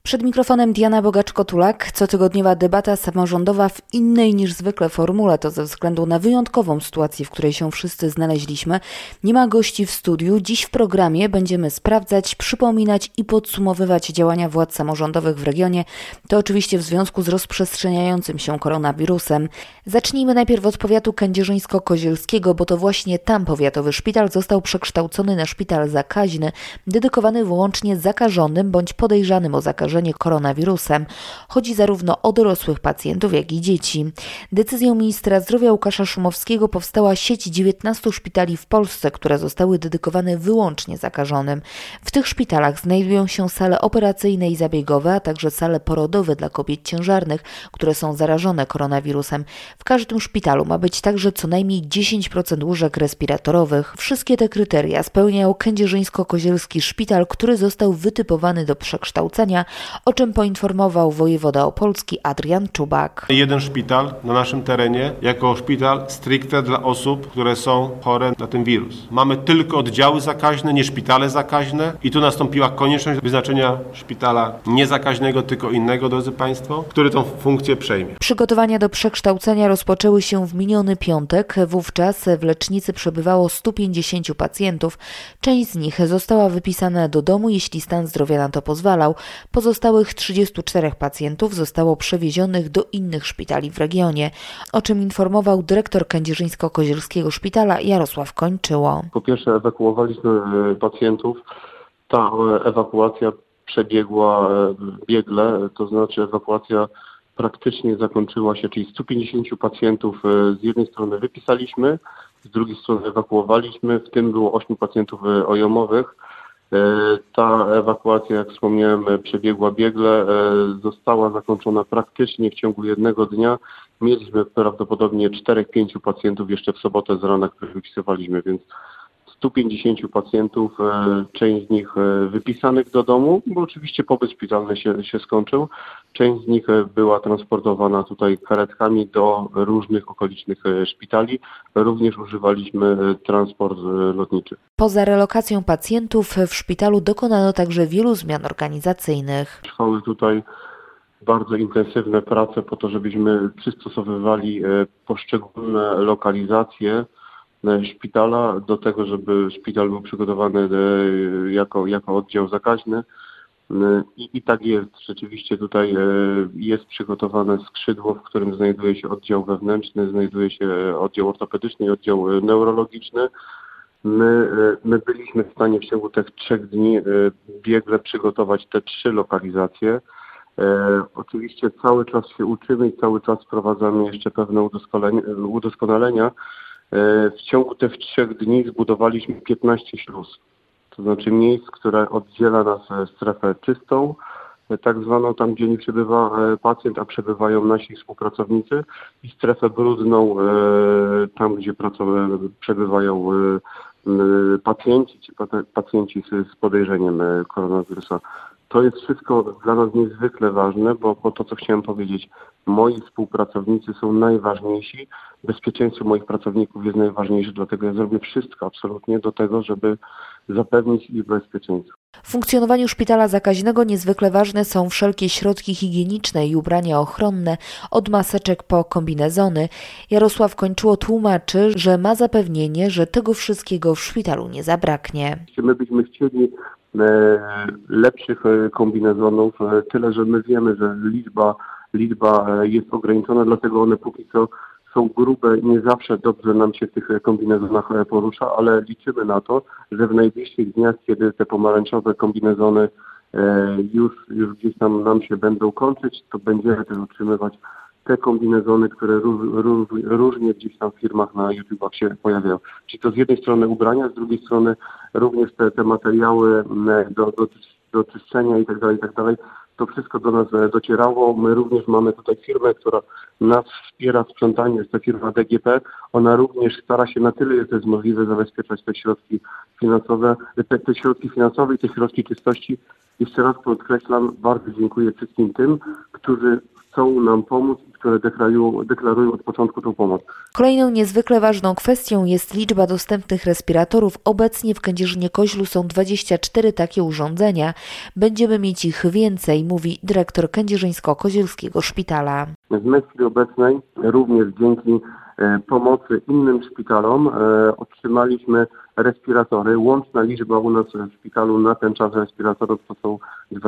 Przed mikrofonem Diana Bogacz-Kotulak. Cotygodniowa debata samorządowa w innej niż zwykle formule, to ze względu na wyjątkową sytuację, w której się wszyscy znaleźliśmy. Nie ma gości w studiu. Dziś w programie będziemy sprawdzać, przypominać i podsumowywać działania władz samorządowych w regionie. To oczywiście w związku z rozprzestrzeniającym się koronawirusem. Zacznijmy najpierw od powiatu kędzierzyńsko-kozielskiego, bo to właśnie tam powiatowy szpital został przekształcony na szpital zakaźny, dedykowany wyłącznie zakażonym bądź podejrzanym o zakażenie koronawirusem. Chodzi zarówno o dorosłych pacjentów, jak i dzieci. Decyzją ministra zdrowia Łukasza Szumowskiego powstała sieć 19 szpitali w Polsce, które zostały dedykowane wyłącznie zakażonym. W tych szpitalach znajdują się sale operacyjne i zabiegowe, a także sale porodowe dla kobiet ciężarnych, które są zarażone koronawirusem. W każdym szpitalu ma być także co najmniej 10% łóżek respiratorowych. Wszystkie te kryteria spełniał kędzierzyńsko-kozielski szpital, który został wytypowany do przekształcenia, o czym poinformował wojewoda opolski Adrian Czubak. Jeden szpital na naszym terenie jako szpital stricte dla osób, które są chore na ten wirus. Mamy tylko oddziały zakaźne, nie szpitale zakaźne i tu nastąpiła konieczność wyznaczenia szpitala nie zakaźnego, tylko innego, drodzy Państwo, który tą funkcję przejmie. Przygotowania do przekształcenia rozpoczęły się w miniony piątek. Wówczas w lecznicy przebywało 150 pacjentów. Część z nich została wypisana do domu, jeśli stan zdrowia na to pozwalał. Pozostałych 34 pacjentów zostało przewiezionych do innych szpitali w regionie, o czym informował dyrektor kędzierzyńsko-kozielskiego szpitala Jarosław Kończyło. Po pierwsze ewakuowaliśmy pacjentów. Ta ewakuacja przebiegła biegle, to znaczy ewakuacja praktycznie zakończyła się, czyli 150 pacjentów z jednej strony wypisaliśmy, z drugiej strony ewakuowaliśmy, w tym było 8 pacjentów OJOM-owych. Ta ewakuacja, jak wspomniałem, przebiegła biegle, została zakończona praktycznie w ciągu jednego dnia. Mieliśmy prawdopodobnie 4-5 pacjentów jeszcze w sobotę z rana, których wypisywaliśmy, więc 150 pacjentów, część z nich wypisanych do domu, bo oczywiście pobyt szpitalny się skończył. Część z nich była transportowana tutaj karetkami do różnych okolicznych szpitali. Również używaliśmy transport lotniczy. Poza relokacją pacjentów w szpitalu dokonano także wielu zmian organizacyjnych. Trwały tutaj bardzo intensywne prace po to, żebyśmy przystosowywali poszczególne lokalizacje szpitala do tego, żeby szpital był przygotowany jako oddział zakaźny. I tak jest. Rzeczywiście tutaj jest przygotowane skrzydło, w którym znajduje się oddział wewnętrzny, znajduje się oddział ortopedyczny i oddział neurologiczny. My byliśmy w stanie w ciągu tych 3 dni biegle przygotować te 3 lokalizacje. Oczywiście cały czas się uczymy i cały czas wprowadzamy jeszcze pewne udoskonalenia. W ciągu tych 3 dni zbudowaliśmy 15 śluz, to znaczy miejsc, które oddziela nas strefę czystą, tak zwaną tam, gdzie nie przebywa pacjent, a przebywają nasi współpracownicy, i strefę brudną, tam gdzie przebywają pacjenci, czy pacjenci z podejrzeniem koronawirusa. To jest wszystko dla nas niezwykle ważne, bo to, co chciałem powiedzieć, moi współpracownicy są najważniejsi, bezpieczeństwo moich pracowników jest najważniejsze, dlatego ja zrobię wszystko absolutnie do tego, żeby zapewnić ich bezpieczeństwo. W funkcjonowaniu szpitala zakaźnego niezwykle ważne są wszelkie środki higieniczne i ubrania ochronne, od maseczek po kombinezony. Jarosław Kończyło tłumaczy, że ma zapewnienie, że tego wszystkiego w szpitalu nie zabraknie. My byśmy chcieli lepszych kombinezonów, tyle że my wiemy, że liczba jest ograniczona, dlatego one póki co są grube i nie zawsze dobrze nam się w tych kombinezonach porusza, ale liczymy na to, że w najbliższych dniach, kiedy te pomarańczowe kombinezony już gdzieś tam nam się będą kończyć, to będziemy też utrzymywać te kombinezony, które różnie gdzieś tam w firmach na YouTubach się pojawiają. Czyli to z jednej strony ubrania, z drugiej strony również te materiały do czyszczenia i tak dalej. To wszystko do nas docierało. My również mamy tutaj firmę, która nas wspiera w sprzątaniu, jest to firma DGP. Ona również stara się na tyle, ile to jest możliwe, zabezpieczać te środki finansowe, te środki finansowe i te środki czystości. Jeszcze raz podkreślam, bardzo dziękuję wszystkim tym, którzy chcą nam pomóc i które deklarują od początku tą pomoc. Kolejną niezwykle ważną kwestią jest liczba dostępnych respiratorów. Obecnie w Kędzierzynie-Koźlu są 24 takie urządzenia. Będziemy mieć ich więcej, mówi dyrektor Kędzierzyńsko-Kozielskiego Szpitala. W chwili obecnej również dzięki pomocy innym szpitalom otrzymaliśmy respiratory. Łączna liczba u nas w szpitalu na ten czas respiratorów to są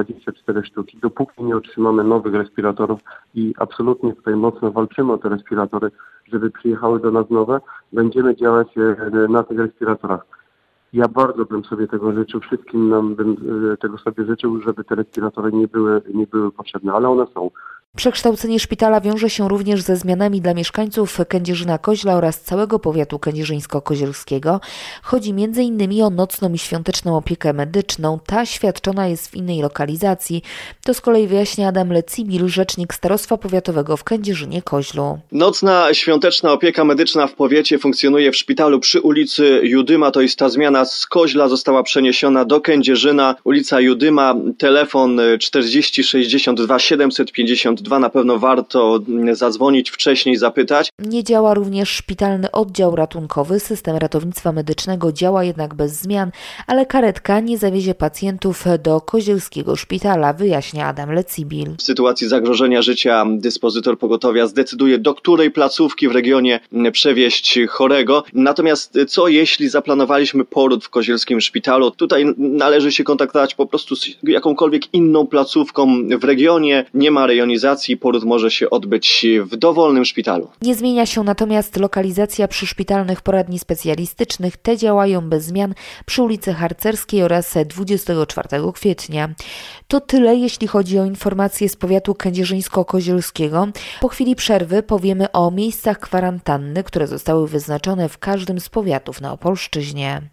24 sztuki. Dopóki nie otrzymamy nowych respiratorów i absolutnie tutaj mocno walczymy o te respiratory, żeby przyjechały do nas nowe, będziemy działać na tych respiratorach. Ja bardzo bym sobie tego życzył, wszystkim nam bym tego sobie życzył, żeby te respiratory nie były potrzebne, ale one są. Przekształcenie szpitala wiąże się również ze zmianami dla mieszkańców Kędzierzyna-Koźla oraz całego powiatu kędzierzyńsko-kozielskiego. Chodzi m.in. o nocną i świąteczną opiekę medyczną. Ta świadczona jest w innej lokalizacji. To z kolei wyjaśnia Adam Lecibil, rzecznik Starostwa Powiatowego w Kędzierzynie-Koźlu. Nocna świąteczna opieka medyczna w powiecie funkcjonuje w szpitalu przy ulicy Judyma. To jest ta zmiana z Koźla została przeniesiona do Kędzierzyna. Ulica Judyma, telefon 40 62 752. Na pewno warto zadzwonić wcześniej, zapytać. Nie działa również szpitalny oddział ratunkowy. System ratownictwa medycznego działa jednak bez zmian, ale karetka nie zawiezie pacjentów do Kozielskiego Szpitala, wyjaśnia Adam Lecibil. W sytuacji zagrożenia życia dyspozytor pogotowia zdecyduje, do której placówki w regionie przewieźć chorego. Natomiast co jeśli zaplanowaliśmy poród w Kozielskim Szpitalu? Tutaj należy się kontaktować po prostu z jakąkolwiek inną placówką w regionie. Nie ma rejonizacji, poród może się odbyć w dowolnym szpitalu. Nie zmienia się natomiast lokalizacja przyszpitalnych poradni specjalistycznych. Te działają bez zmian przy ulicy Harcerskiej oraz 24 kwietnia. To tyle, jeśli chodzi o informacje z powiatu kędzierzyńsko-kozielskiego. Po chwili przerwy powiemy o miejscach kwarantanny, które zostały wyznaczone w każdym z powiatów na Opolszczyźnie.